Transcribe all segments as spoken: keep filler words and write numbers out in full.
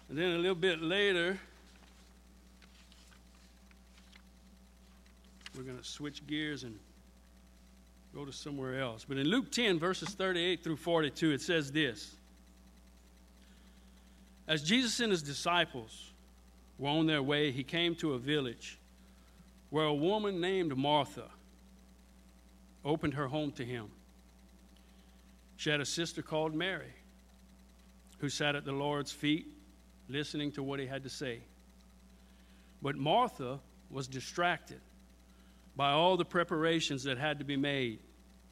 And then a little bit later, we're going to switch gears and go to somewhere else. But in Luke ten, verses thirty-eight through forty-two, it says this. As Jesus and his disciples were on their way, he came to a village where a woman named Martha opened her home to him. She had a sister called Mary who sat at the Lord's feet listening to what he had to say. But Martha was distracted by all the preparations that had to be made.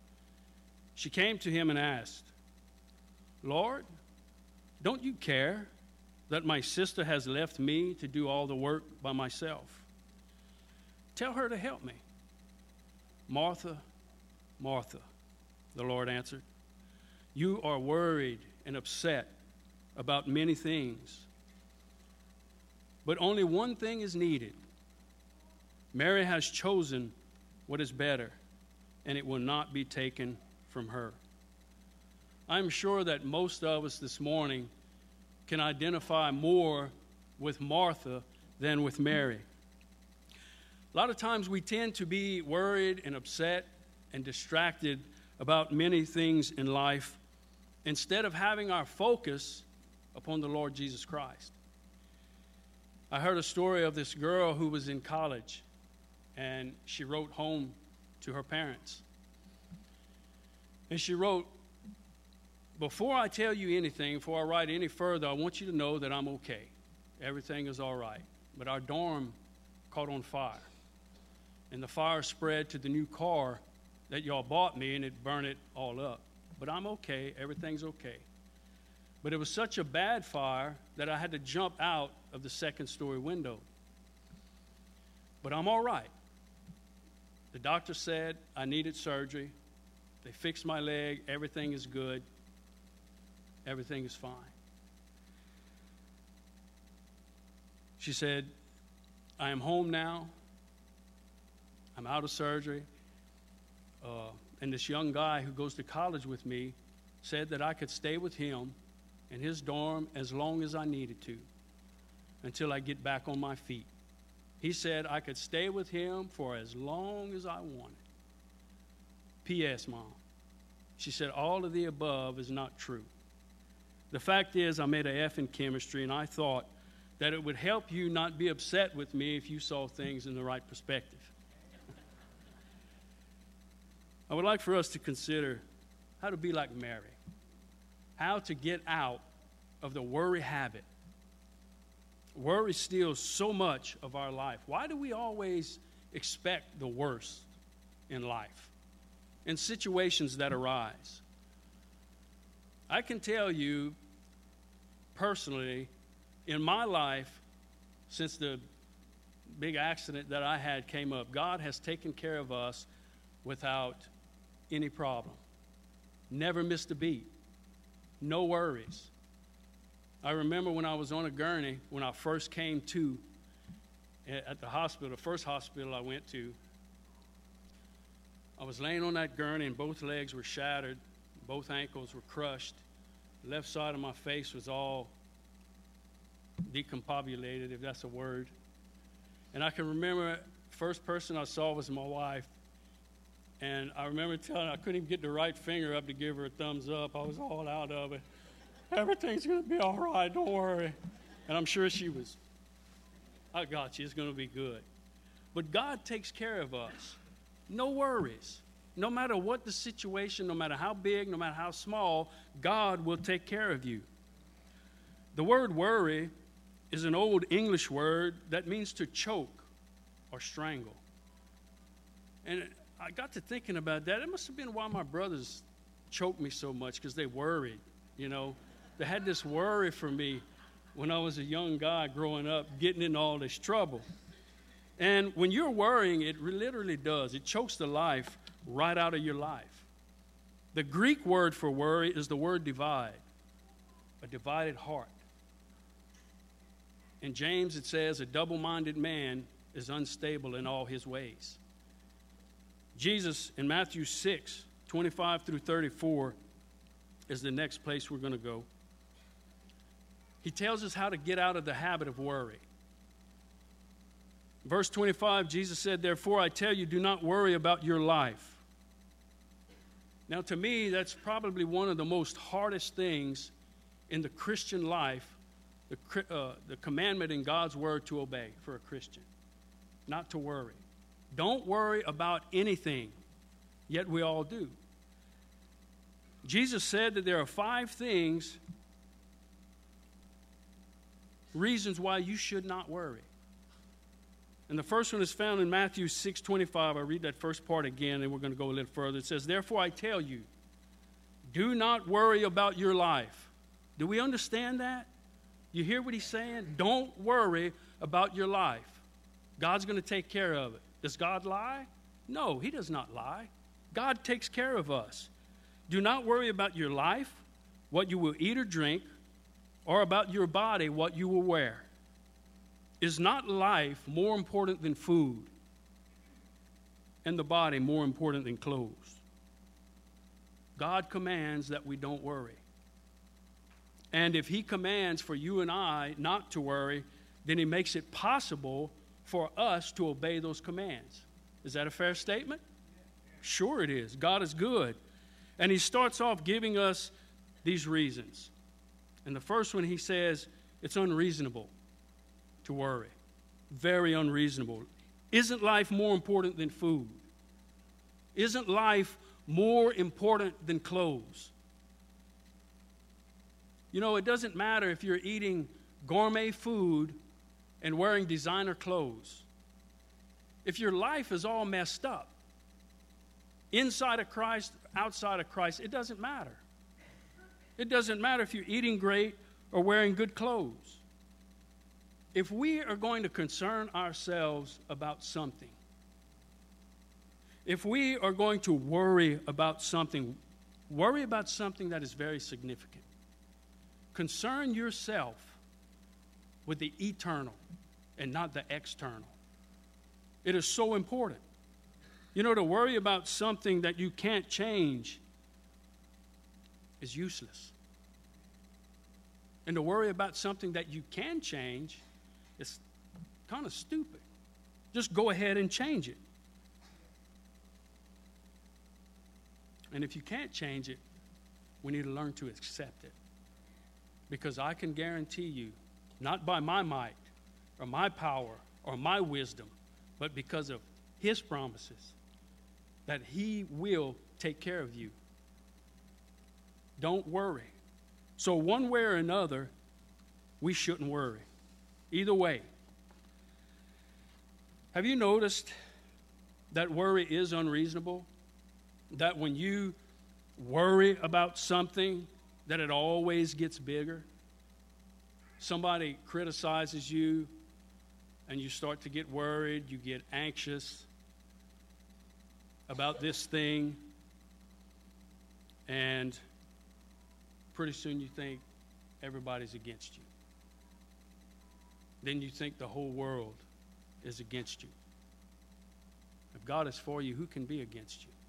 She came to him and asked, "Lord, don't you care that my sister has left me to do all the work by myself? Tell her to help me." "Martha, Martha," the Lord answered, "you are worried and upset about many things, but only one thing is needed. Mary has chosen what is better, and it will not be taken from her." I'm sure that most of us this morning can identify more with Martha than with Mary. A lot of times we tend to be worried and upset and distracted about many things in life instead of having our focus upon the Lord Jesus Christ. I heard a story of this girl who was in college, and she wrote home to her parents. And she wrote, "Before I tell you anything, before I write any further, I want you to know that I'm okay. Everything is all right. But our dorm caught on fire. And the fire spread to the new car that y'all bought me, and it burned it all up. But I'm okay. Everything's okay. But it was such a bad fire that I had to jump out of the second-story window. But I'm all right. The doctor said I needed surgery. They fixed my leg. Everything is good. Everything is fine." She said, "I am home now. I'm out of surgery. Uh, and this young guy who goes to college with me said that I could stay with him in his dorm as long as I needed to until I get back on my feet. He said I could stay with him for as long as I wanted. P S Mom," she said, "all of the above is not true. The fact is I made an F in chemistry, and I thought that it would help you not be upset with me if you saw things in the right perspective." I would like for us to consider how to be like Mary, how to get out of the worry habit. Worry steals so much of our life. Why do we always expect the worst in life, in situations that arise? I can tell you personally, in my life, since the big accident that I had came up, God has taken care of us without any problem. Never missed a beat. No worries. I remember when I was on a gurney, when I first came to at the hospital, the first hospital I went to, I was laying on that gurney and both legs were shattered, both ankles were crushed. The left side of my face was all decombobulated, if that's a word. And I can remember the first person I saw was my wife. And I remember telling her I couldn't even get the right finger up to give her a thumbs up. I was all out of it. "Everything's going to be all right, don't worry." And I'm sure she was, "I got you, it's going to be good." But God takes care of us. No worries. No matter what the situation, no matter how big, no matter how small, God will take care of you. The word worry is an old English word that means to choke or strangle. And I got to thinking about that. It must have been why my brothers choked me so much, because they worried, you know. They had this worry for me when I was a young guy growing up, getting in all this trouble. And when you're worrying, it literally does. It chokes the life right out of your life. The Greek word for worry is the word divide, a divided heart. In James it says, "A double-minded man is unstable in all his ways." Jesus in Matthew six, twenty-five through thirty-four is the next place we're going to go. He tells us how to get out of the habit of worry. Verse twenty-five, Jesus said, "Therefore I tell you, do not worry about your life." Now, to me, that's probably one of the most hardest things in the Christian life, the, uh, the commandment in God's word to obey for a Christian, not to worry. Don't worry about anything, yet we all do. Jesus said that there are five things, reasons why you should not worry. And the first one is found in Matthew six twenty-five. I'll read that first part again, and we're going to go a little further. It says, "Therefore I tell you, do not worry about your life." Do we understand that? You hear what he's saying? Don't worry about your life. God's going to take care of it. Does God lie? No, he does not lie. God takes care of us. Do not worry about your life, what you will eat or drink, or about your body, what you will wear. Is not life more important than food, and the body more important than clothes? God commands that we don't worry. And if he commands for you and I not to worry, then he makes it possible for us to obey those commands. Is that a fair statement? Sure it is. God is good. And he starts off giving us these reasons. And the first one, he says, it's unreasonable to worry. Very unreasonable. Isn't life more important than food? Isn't life more important than clothes? You know, it doesn't matter if you're eating gourmet food and wearing designer clothes. If your life is all messed up, inside of Christ, outside of Christ, it doesn't matter. It doesn't matter if you're eating great or wearing good clothes. If we are going to concern ourselves about something, if we are going to worry about something, worry about something that is very significant. Concern yourself with the eternal and not the external. It is so important. You know, to worry about something that you can't change is useless. And to worry about something that you can change is kind of stupid. Just go ahead and change it. And if you can't change it, we need to learn to accept it. Because I can guarantee you, not by my might or my power or my wisdom, but because of his promises, that he will take care of you. Don't worry. So one way or another, we shouldn't worry. Either way. Have you noticed that worry is unreasonable? That when you worry about something, that it always gets bigger? Somebody criticizes you, and you start to get worried, you get anxious about this thing, and pretty soon you think everybody's against you. Then you think the whole world is against you. If God is for you, who can be against you?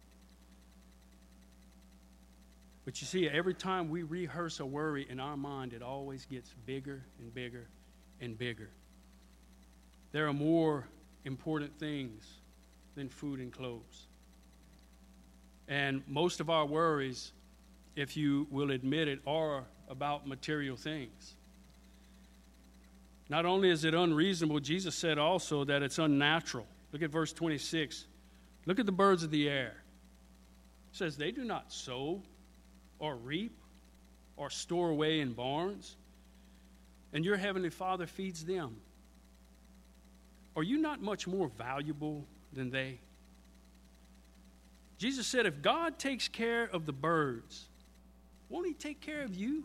But you see, every time we rehearse a worry in our mind, it always gets bigger and bigger and bigger. There are more important things than food and clothes. And most of our worries, if you will admit it, are about material things. Not only is it unreasonable, Jesus said also that it's unnatural. Look at verse twenty-six. Look at the birds of the air. It says, they do not sow or reap or store away in barns, and your heavenly Father feeds them. Are you not much more valuable than they? Jesus said, if God takes care of the birds, won't he take care of you?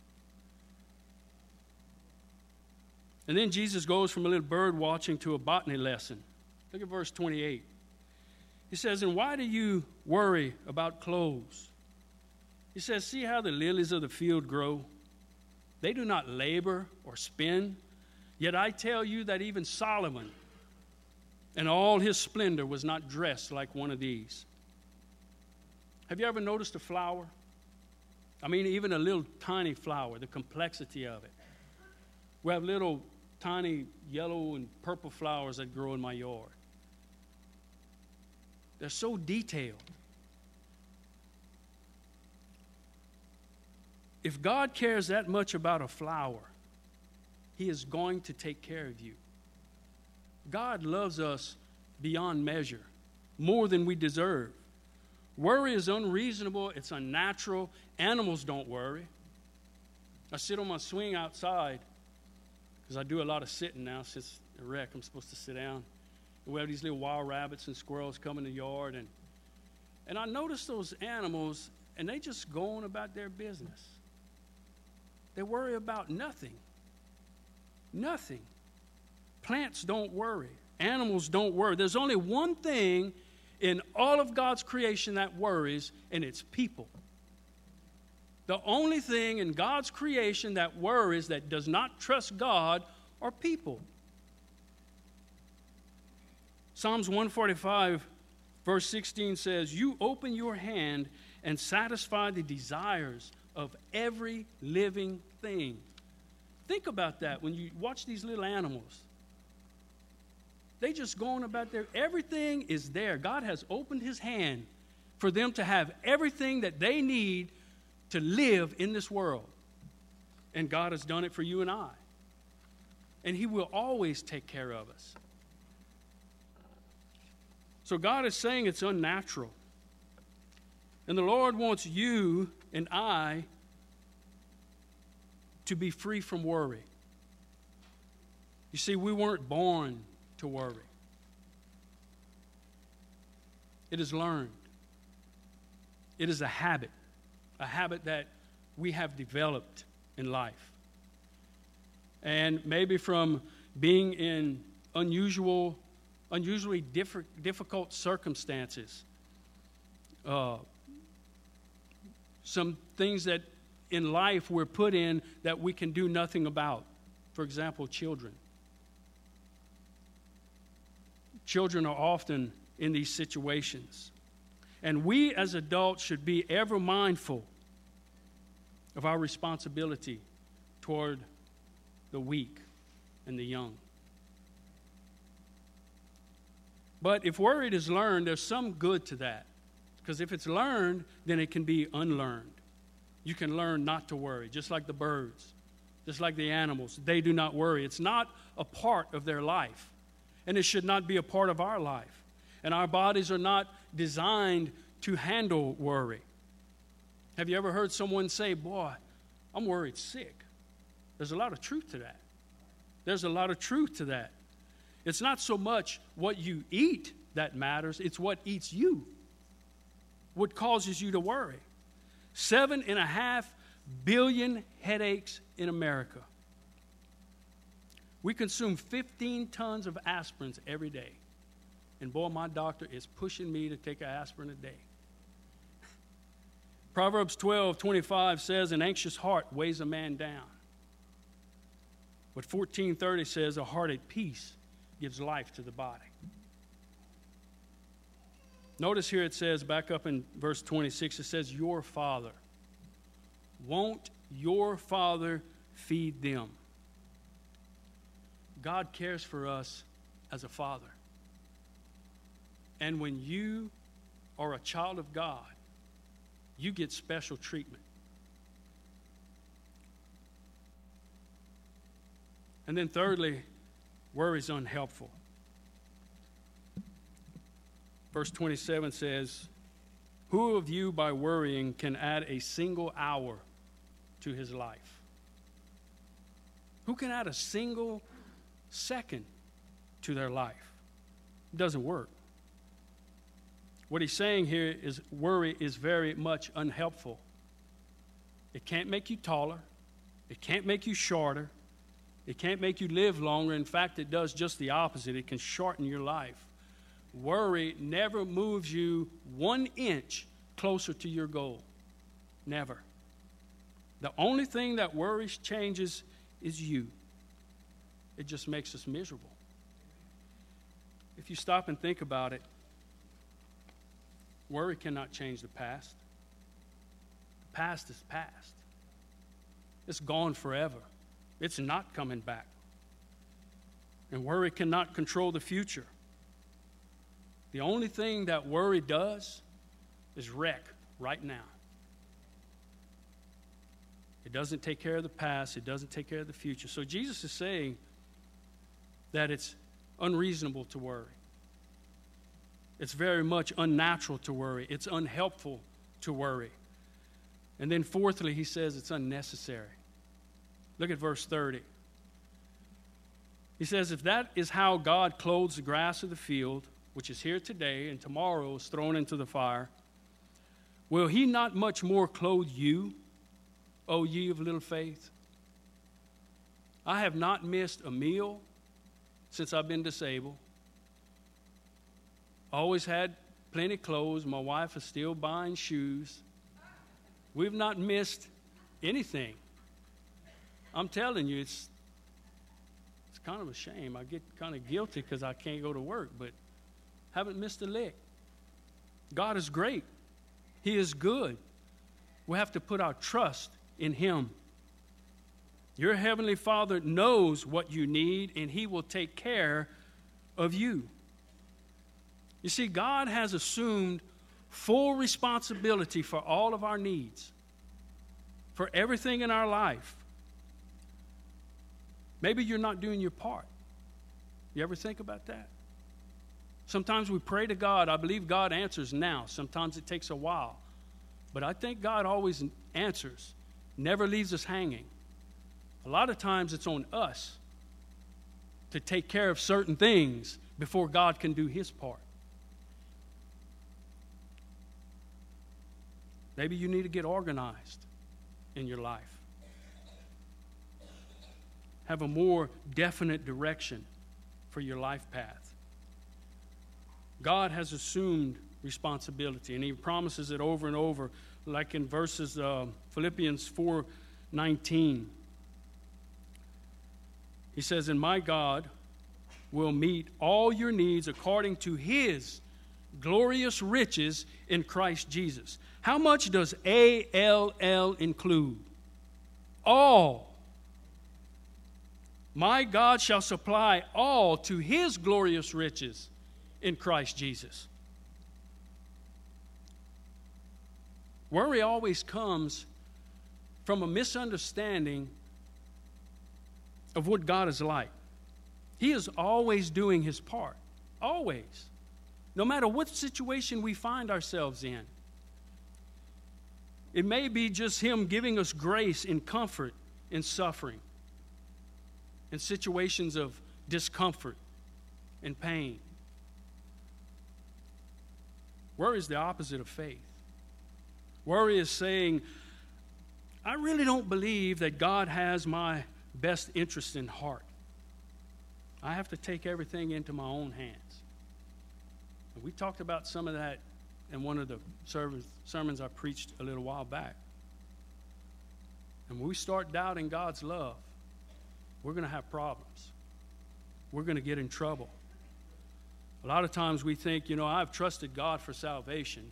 And then Jesus goes from a little bird watching to a botany lesson. Look at verse twenty-eight. He says, and why do you worry about clothes? He says, see how the lilies of the field grow? They do not labor or spin. Yet I tell you that even Solomon in all his splendor was not dressed like one of these. Have you ever noticed a flower? I mean, even a little tiny flower, the complexity of it. We have little tiny yellow and purple flowers that grow in my yard. They're so detailed. If God cares that much about a flower, He is going to take care of you. God loves us beyond measure, more than we deserve. Worry is unreasonable. It's unnatural. Animals don't worry. I sit on my swing outside because I do a lot of sitting now since the wreck. I'm supposed to sit down. And we have these little wild rabbits and squirrels come in the yard. And, and I notice those animals, and they just go on about their business. They worry about nothing. Nothing. Plants don't worry. Animals don't worry. There's only one thing in all of God's creation that worries, and it's people. The only thing in God's creation that worries, that does not trust God, are people. Psalms one forty-five, verse sixteen says, "You open your hand and satisfy the desires of every living thing." Think about that when you watch these little animals. They just go on about their, everything is there. God has opened His hand for them to have everything that they need to live in this world. And God has done it for you and I. And He will always take care of us. So God is saying it's unnatural. And the Lord wants you and I to be free from worry. You see, we weren't born to worry. It is learned. It is a habit, a habit that we have developed in life. And maybe from being in unusual, unusually diff- difficult circumstances, uh, some things that in life we're put in that we can do nothing about. For example, children. Children are often in these situations. And we as adults should be ever mindful of our responsibility toward the weak and the young. But if worry is learned, there's some good to that. Because if it's learned, then it can be unlearned. You can learn not to worry, just like the birds, just like the animals. They do not worry. It's not a part of their life. And it should not be a part of our life. And our bodies are not designed to handle worry. Have you ever heard someone say, "Boy, I'm worried sick"? There's a lot of truth to that. There's a lot of truth to that. It's not so much what you eat that matters. It's what eats you, what causes you to worry. Seven and a half billion headaches in America. We consume fifteen tons of aspirins every day. And boy, my doctor is pushing me to take an aspirin a day. Proverbs twelve twenty-five says, "An anxious heart weighs a man down." But fourteen thirty says, "A heart at peace gives life to the body." Notice here it says, back up in verse twenty-six, it says, "Your Father." Won't your Father feed them? God cares for us as a father. And when you are a child of God, you get special treatment. And then thirdly, worry is unhelpful. Verse twenty-seven says, "Who of you by worrying can add a single hour to his life?" Who can add a single second to their life? It doesn't work. What he's saying here is worry is very much unhelpful. It can't make you taller. It can't make you shorter. It can't make you live longer. In fact, it does just the opposite. It can shorten your life. Worry never moves you one inch closer to your goal. Never. The only thing that worries changes is you. It just makes us miserable. If you stop and think about it, worry cannot change the past. The past is past. It's gone forever. It's not coming back. And worry cannot control the future. The only thing that worry does is wreck right now. It doesn't take care of the past. It doesn't take care of the future. So Jesus is saying that it's unreasonable to worry. It's very much unnatural to worry. It's unhelpful to worry. And then fourthly, he says it's unnecessary. Look at verse thirty. He says, if that is how God clothes the grass of the field, which is here today and tomorrow is thrown into the fire, will he not much more clothe you, O ye of little faith? I have not missed a meal since I've been disabled. Always had plenty of clothes. My wife is still buying shoes. We've not missed anything. I'm telling you, it's it's kind of a shame. I get kind of guilty because I can't go to work, but haven't missed a lick. God is great. He is good. We have to put our trust in Him. Your Heavenly Father knows what you need, and He will take care of you. You see, God has assumed full responsibility for all of our needs, for everything in our life. Maybe you're not doing your part. You ever think about that? Sometimes we pray to God. I believe God answers now. Sometimes it takes a while. But I think God always answers, never leaves us hanging. A lot of times it's on us to take care of certain things before God can do His part. Maybe you need to get organized in your life. Have a more definite direction for your life path. God has assumed responsibility, and He promises it over and over, like in verses uh, Philippians four nineteen. He says, and my God will meet all your needs according to His glorious riches in Christ Jesus. How much does A L L include? All. My God shall supply all to His glorious riches in Christ Jesus. Worry always comes from a misunderstanding of what God is like. He is always doing His part. Always. No matter what situation we find ourselves in. It may be just Him giving us grace and comfort in suffering, in situations of discomfort and pain. Worry is the opposite of faith. Worry is saying, I really don't believe that God has my best interest in heart. I have to take everything into my own hands. And we talked about some of that in one of the sermons I preached a little while back. And when we start doubting God's love, we're going to have problems. We're going to get in trouble. A lot of times we think, you know, I've trusted God for salvation,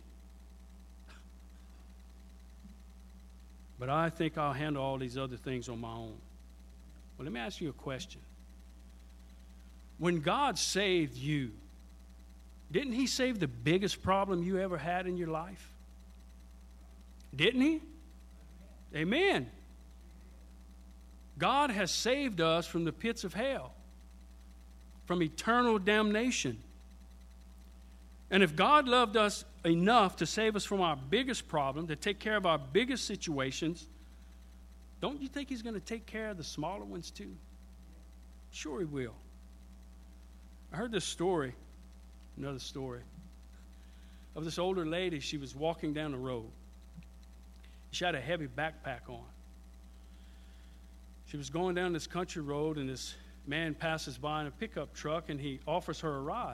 but I think I'll handle all these other things on my own. Well, let me ask you a question. When God saved you, didn't He save the biggest problem you ever had in your life? Didn't He? Amen. God has saved us from the pits of hell, from eternal damnation. And if God loved us enough to save us from our biggest problem, to take care of our biggest situations, don't you think He's going to take care of the smaller ones too? Sure He will. I heard this story, another story, of this older lady. She was walking down the road. She had a heavy backpack on. She was going down this country road, and this man passes by in a pickup truck, and he offers her a ride.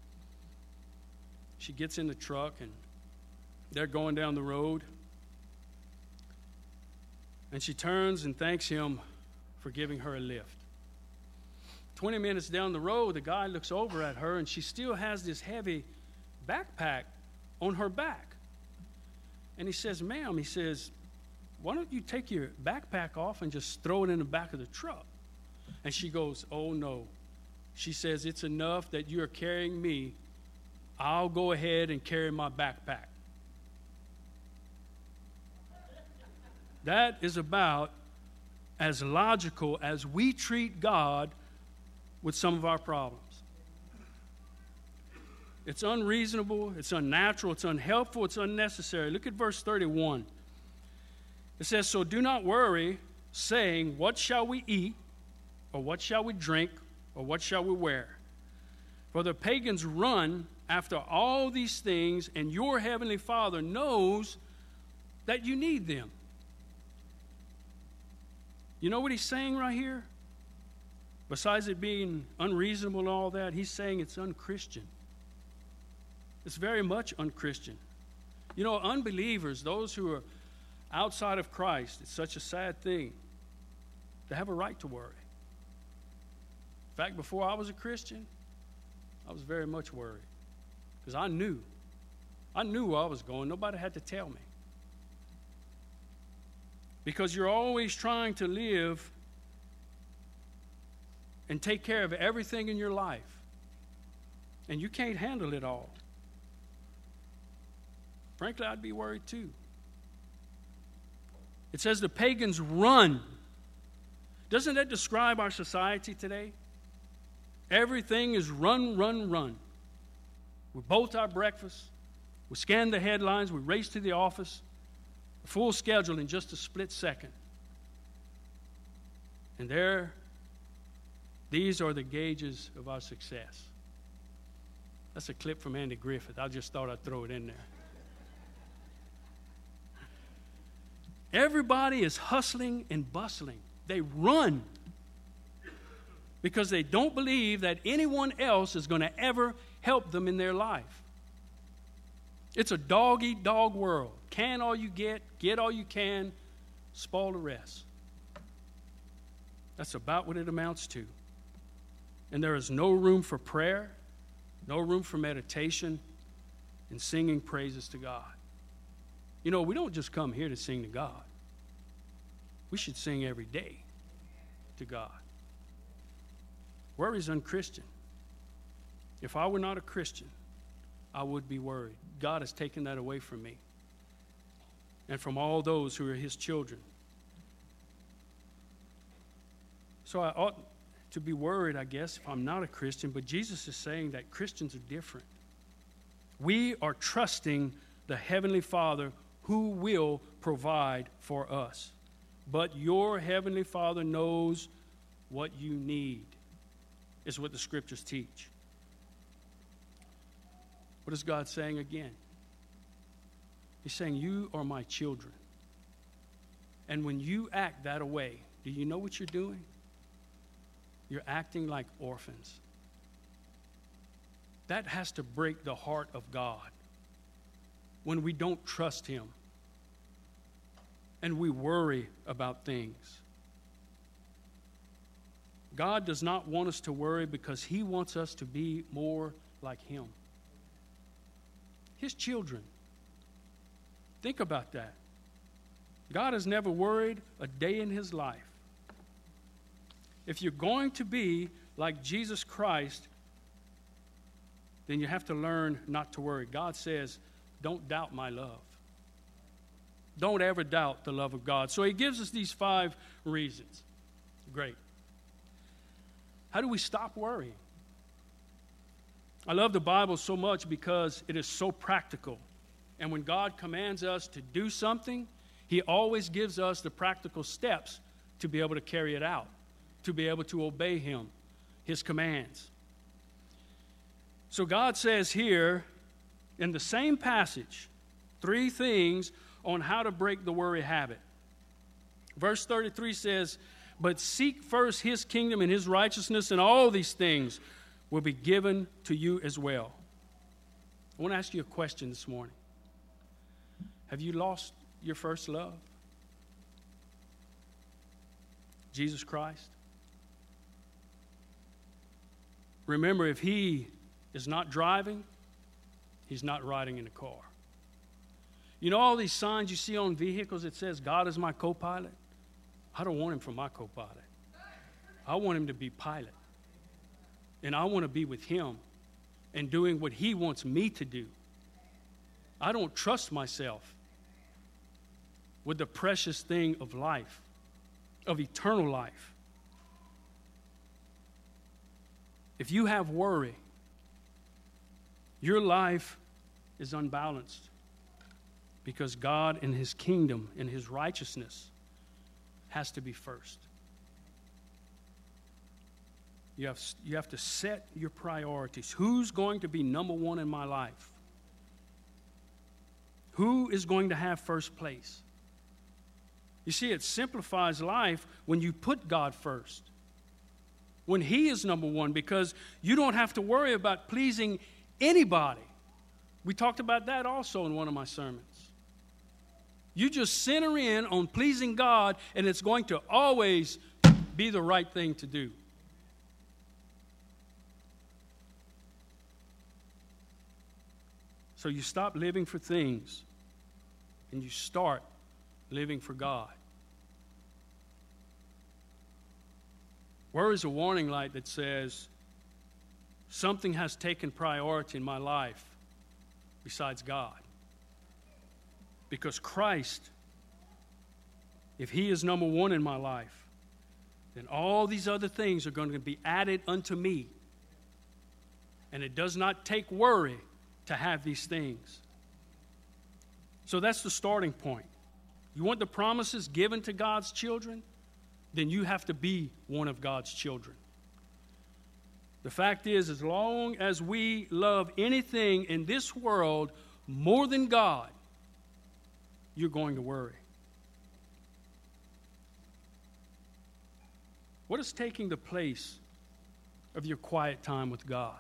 She gets in the truck, and they're going down the road. And she turns and thanks him for giving her a lift. Twenty minutes down the road, the guy looks over at her, and she still has this heavy backpack on her back. And he says, ma'am, he says, why don't you take your backpack off and just throw it in the back of the truck? And she goes, oh, no. She says, it's enough that you're carrying me. I'll go ahead and carry my backpack. That is about as logical as we treat God with some of our problems. It's unreasonable, it's unnatural, it's unhelpful, it's unnecessary. Look at verse thirty-one. It says, so do not worry, saying, what shall we eat, or what shall we drink, or what shall we wear? For the pagans run after all these things, and your heavenly Father knows that you need them. You know what he's saying right here? Besides it being unreasonable and all that, he's saying it's unchristian. It's very much unchristian. You know, unbelievers, those who are outside of Christ, it's such a sad thing. They have a right to worry. In fact, before I was a Christian, I was very much worried. Because I knew. I knew where I was going. Nobody had to tell me. Because you're always trying to live and take care of everything in your life. And you can't handle it all. Frankly, I'd be worried too. It says the pagans run. Doesn't that describe our society today? Everything is run, run, run. We bolt our breakfast. We scan the headlines. We race to the office. Full schedule in just a split second. And there, these are the gauges of our success. That's a clip from Andy Griffith. I just thought I'd throw it in there. Everybody is hustling and bustling. They run because they don't believe that anyone else is going to ever help them in their life. It's a dog-eat-dog world. Can all you get, get all you can, spoil the rest. That's about what it amounts to. And there is no room for prayer, no room for meditation, and singing praises to God. You know, we don't just come here to sing to God. We should sing every day to God. Worry is unchristian. If I were not a Christian, I would be worried. God has taken that away from me and from all those who are his children. So I ought to be worried, I guess, if I'm not a Christian, but Jesus is saying that Christians are different. We are trusting the Heavenly Father who will provide for us. But your Heavenly Father knows what you need, is what the Scriptures teach. What is God saying again? He's saying, you are my children. And when you act that way, do you know what you're doing? You're acting like orphans. That has to break the heart of God when we don't trust him and we worry about things. God does not want us to worry because he wants us to be more like him. His children. Think about that. God has never worried a day in his life. If you're going to be like Jesus Christ, then you have to learn not to worry. God says, don't doubt my love. Don't ever doubt the love of God. So he gives us these five reasons. Great. How do we stop worrying? I love the Bible so much because it is so practical. And when God commands us to do something, he always gives us the practical steps to be able to carry it out, to be able to obey him, his commands. So God says here in the same passage, three things on how to break the worry habit. Verse thirty-three says, but seek first his kingdom and his righteousness, and all these things will be given to you as well. I want to ask you a question this morning. Have you lost your first love? Jesus Christ? Remember, if he is not driving, he's not riding in a car. You know all these signs you see on vehicles that says, God is my co-pilot? I don't want him for my co-pilot. I want him to be pilot. And I want to be with him and doing what he wants me to do. I don't trust myself with the precious thing of life, of eternal life. If you have worry, your life is unbalanced because God and his kingdom and his righteousness has to be first. You have, you have to set your priorities. Who's going to be number one in my life? Who is going to have first place? You see, it simplifies life when you put God first. When he is number one, because you don't have to worry about pleasing anybody. We talked about that also in one of my sermons. You just center in on pleasing God, and it's going to always be the right thing to do. So you stop living for things, and you start living for God. Where is a warning light that says something has taken priority in my life besides God? Because Christ, if he is number one in my life, then all these other things are going to be added unto me. And it does not take worry to have these things. So that's the starting point. You want the promises given to God's children? Then you have to be one of God's children. The fact is, as long as we love anything in this world more than God, you're going to worry. What is taking the place of your quiet time with God?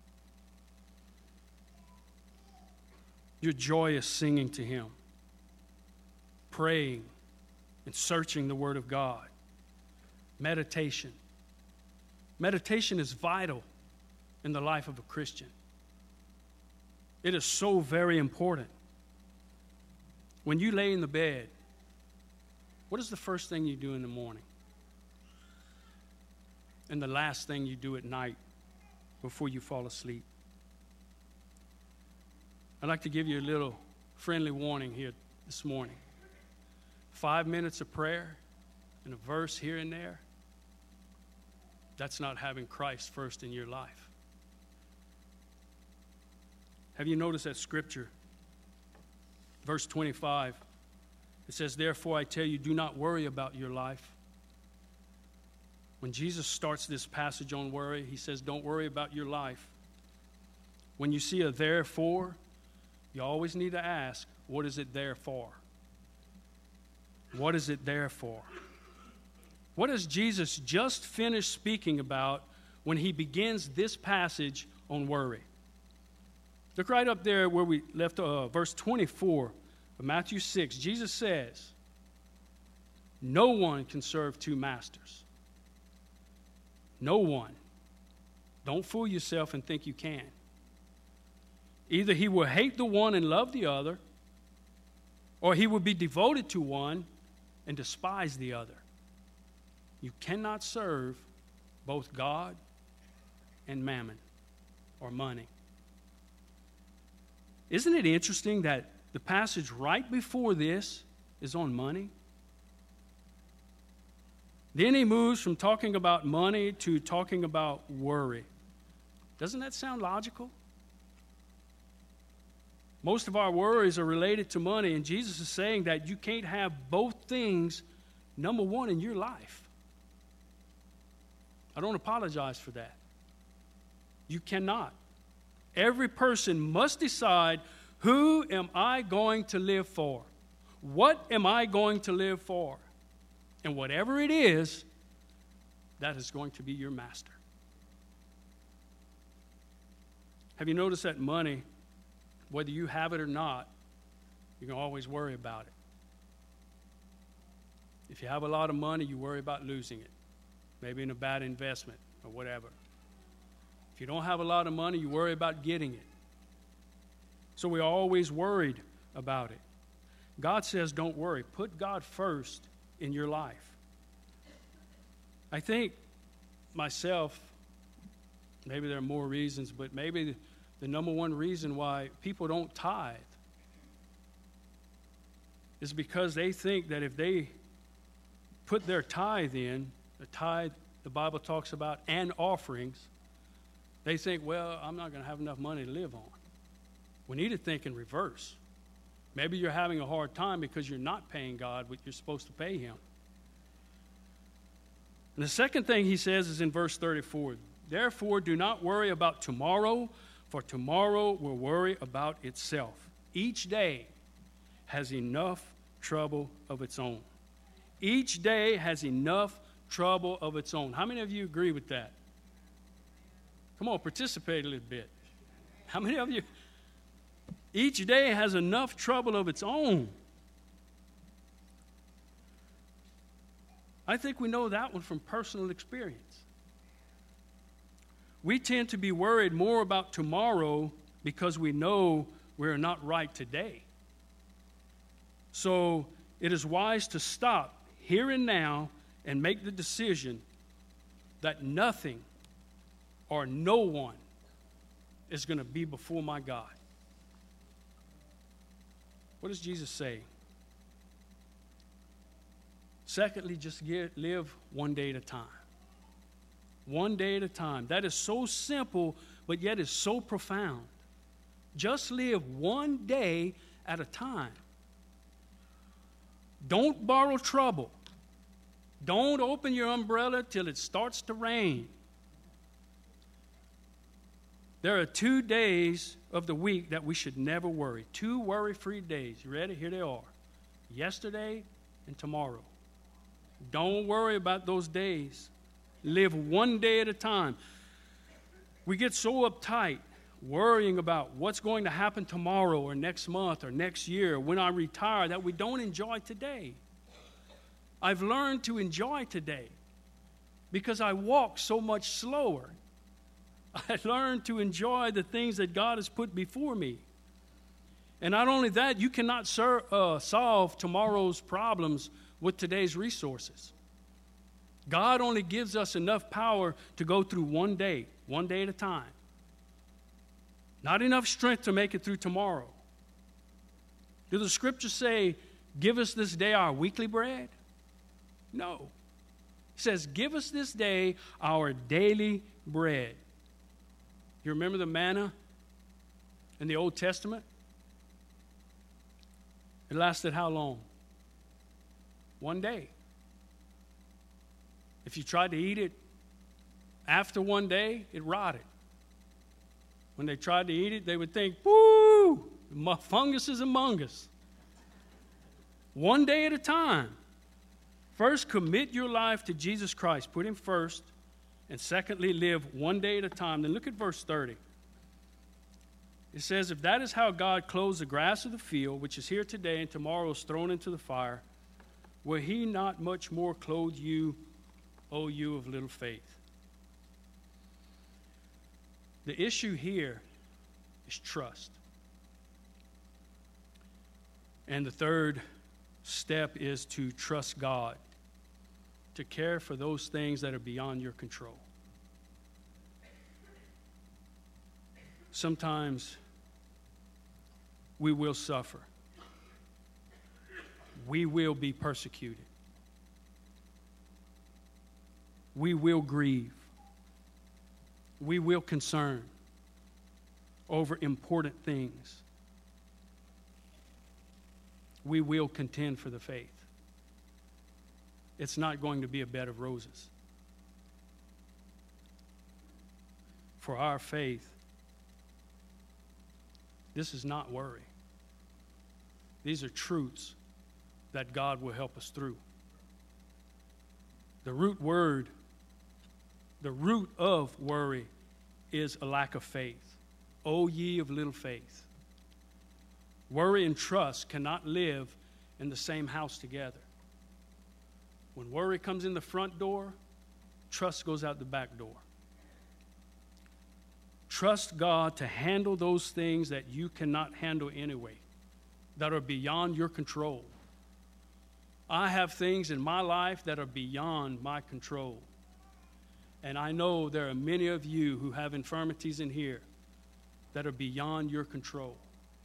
Your joyous singing to him, praying and searching the Word of God. Meditation. Meditation is vital in the life of a Christian. It is so very important. When you lay in the bed, what is the first thing you do in the morning? And the last thing you do at night before you fall asleep? I'd like to give you a little friendly warning here this morning. Five minutes of prayer and a verse here and there, that's not having Christ first in your life. Have you noticed that scripture? Verse twenty-five, it says, therefore I tell you, do not worry about your life. When Jesus starts this passage on worry, he says, don't worry about your life. When you see a therefore, you always need to ask, what is it there for? What is it there for? What has Jesus just finished speaking about when he begins this passage on worry? Look right up there where we left uh, verse twenty-four of Matthew six. Jesus says, no one can serve two masters. No one. Don't fool yourself and think you can. Either he will hate the one and love the other, or he will be devoted to one and despise the other. You cannot serve both God and mammon, or money. Isn't it interesting that the passage right before this is on money? Then he moves from talking about money to talking about worry. Doesn't that sound logical? Most of our worries are related to money, and Jesus is saying that you can't have both things number one in your life. I don't apologize for that. You cannot. Every person must decide, who am I going to live for? What am I going to live for? And whatever it is, that is going to be your master. Have you noticed that money, whether you have it or not, you can always worry about it. If you have a lot of money, you worry about losing it, maybe in a bad investment or whatever. If you don't have a lot of money, you worry about getting it. So we're always worried about it. God says, don't worry. Put God first in your life. I think myself, maybe there are more reasons, but maybe the number one reason why people don't tithe is because they think that if they put their tithe in, the tithe the Bible talks about, and offerings, they think, well, I'm not going to have enough money to live on. We need to think in reverse. Maybe you're having a hard time because you're not paying God what you're supposed to pay him. And the second thing he says is in verse thirty-four, therefore do not worry about tomorrow, for tomorrow will worry about itself. Each day has enough trouble of its own. Each day has enough trouble of its own. How many of you agree with that? Come on, participate a little bit. How many of you? Each day has enough trouble of its own. I think we know that one from personal experience. We tend to be worried more about tomorrow because we know we're not right today. So it is wise to stop here and now and make the decision that nothing or no one is going to be before my God. What does Jesus say? Secondly, just get, live one day at a time. One day at a time. That is so simple, but yet is so profound. Just live one day at a time. Don't borrow trouble. Don't open your umbrella till it starts to rain. There are two days of the week that we should never worry. Two worry-free days. You ready? Here they are. Yesterday and tomorrow. Don't worry about those days. Live one day at a time. We get so uptight worrying about what's going to happen tomorrow or next month or next year when I retire that we don't enjoy today. I've learned to enjoy today because I walk so much slower. I learned to enjoy the things that God has put before me. And not only that, you cannot ser- uh, solve tomorrow's problems with today's resources. God only gives us enough power to go through one day, one day at a time. Not enough strength to make it through tomorrow. Do the scriptures say, give us this day our weekly bread? No. It says, give us this day our daily bread. You remember the manna in the Old Testament? It lasted how long? One day. If you tried to eat it after one day, it rotted. When they tried to eat it, they would think, woo, fungus is among us. One day at a time. First, commit your life to Jesus Christ. Put him first. And secondly, live one day at a time. Then look at verse thirty. It says, if that is how God clothes the grass of the field, which is here today and tomorrow is thrown into the fire, will he not much more clothe you, O you of little faith? The issue here is trust. And the third step is to trust God, to care for those things that are beyond your control. Sometimes we will suffer. We will be persecuted. We will grieve. We will concern over important things. We will contend for the faith. It's not going to be a bed of roses. For our faith, this is not worry. These are truths that God will help us through. The root word, the root of worry is a lack of faith. O ye of little faith. Worry and trust cannot live in the same house together. When worry comes in the front door, trust goes out the back door. Trust God to handle those things that you cannot handle anyway. that are beyond your control. I have things in my life that are beyond my control. And I know there are many of you who have infirmities in here that are beyond your control.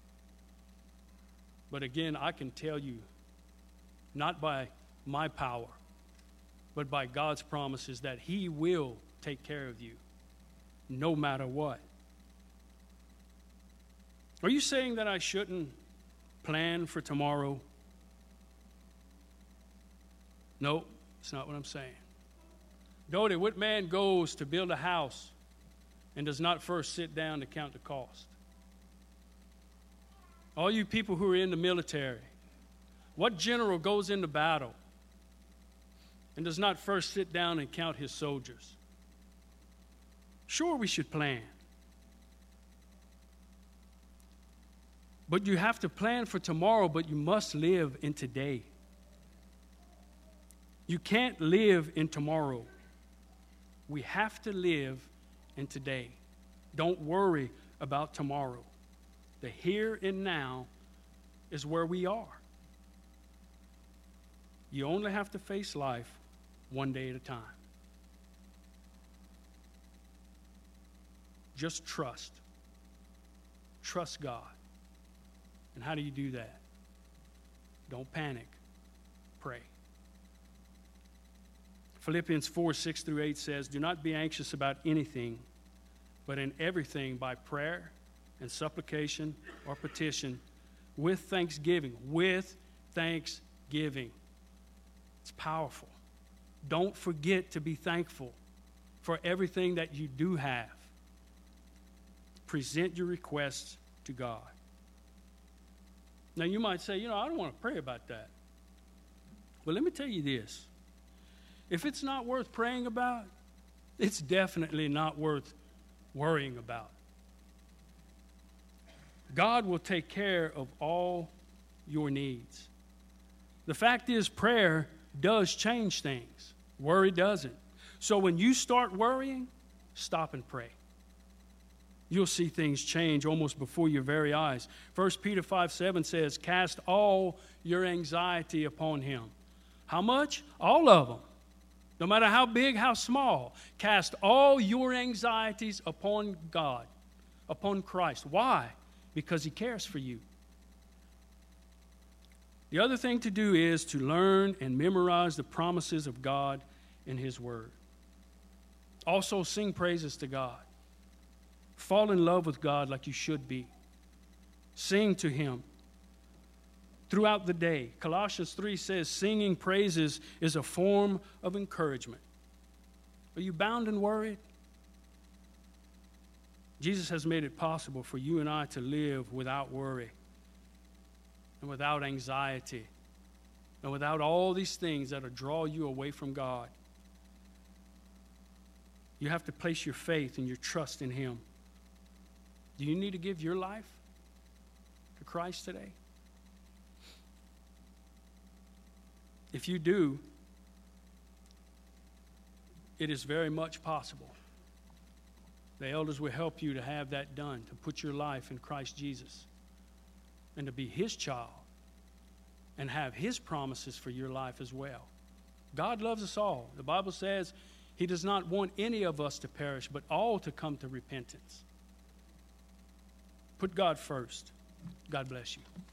But again, I can tell you, not by my power, but by God's promises, that He will take care of you, no matter what. Are you saying that I shouldn't plan for tomorrow? No, it's not what I'm saying. Dodie, what man goes to build a house and does not first sit down to count the cost? All you people who are in the military, what general goes into battle and does not first sit down and count his soldiers? Sure, we should plan. But you have to plan for tomorrow, but you must live in today. You can't live in tomorrow. We have to live in today. Don't worry about tomorrow. The here and now is where we are. You only have to face life one day at a time. Just trust. Trust God. And how do you do that? Don't panic. Pray. Philippians four, six through eight says, "Do not be anxious about anything, but in everything by prayer and supplication or petition with thanksgiving." With thanksgiving. It's powerful. Don't forget to be thankful for everything that you do have. Present your requests to God. Now you might say, you know, I don't want to pray about that. Well, let me tell you this. If it's not worth praying about, it's definitely not worth worrying about. God will take care of all your needs. The fact is, prayer does change things. Worry doesn't. So when you start worrying, stop and pray. You'll see things change almost before your very eyes. First Peter five seven says, "Cast all your anxiety upon Him." How much? All of them. No matter how big, how small. Cast all your anxieties upon God, upon Christ. Why? Because He cares for you. The other thing to do is to learn and memorize the promises of God in His Word. Also sing praises to God. Fall in love with God like you should be. Sing to Him throughout the day. Colossians three says singing praises is a form of encouragement. Are you bound and worried? Jesus has made it possible for you and I to live without worry and without anxiety and without all these things that will draw you away from God. You have to place your faith and your trust in Him. Do you need to give your life to Christ today? If you do, it is very much possible. The elders will help you to have that done, to put your life in Christ Jesus and to be His child and have His promises for your life as well. God loves us all. The Bible says He does not want any of us to perish, but all to come to repentance. Put God first. God bless you.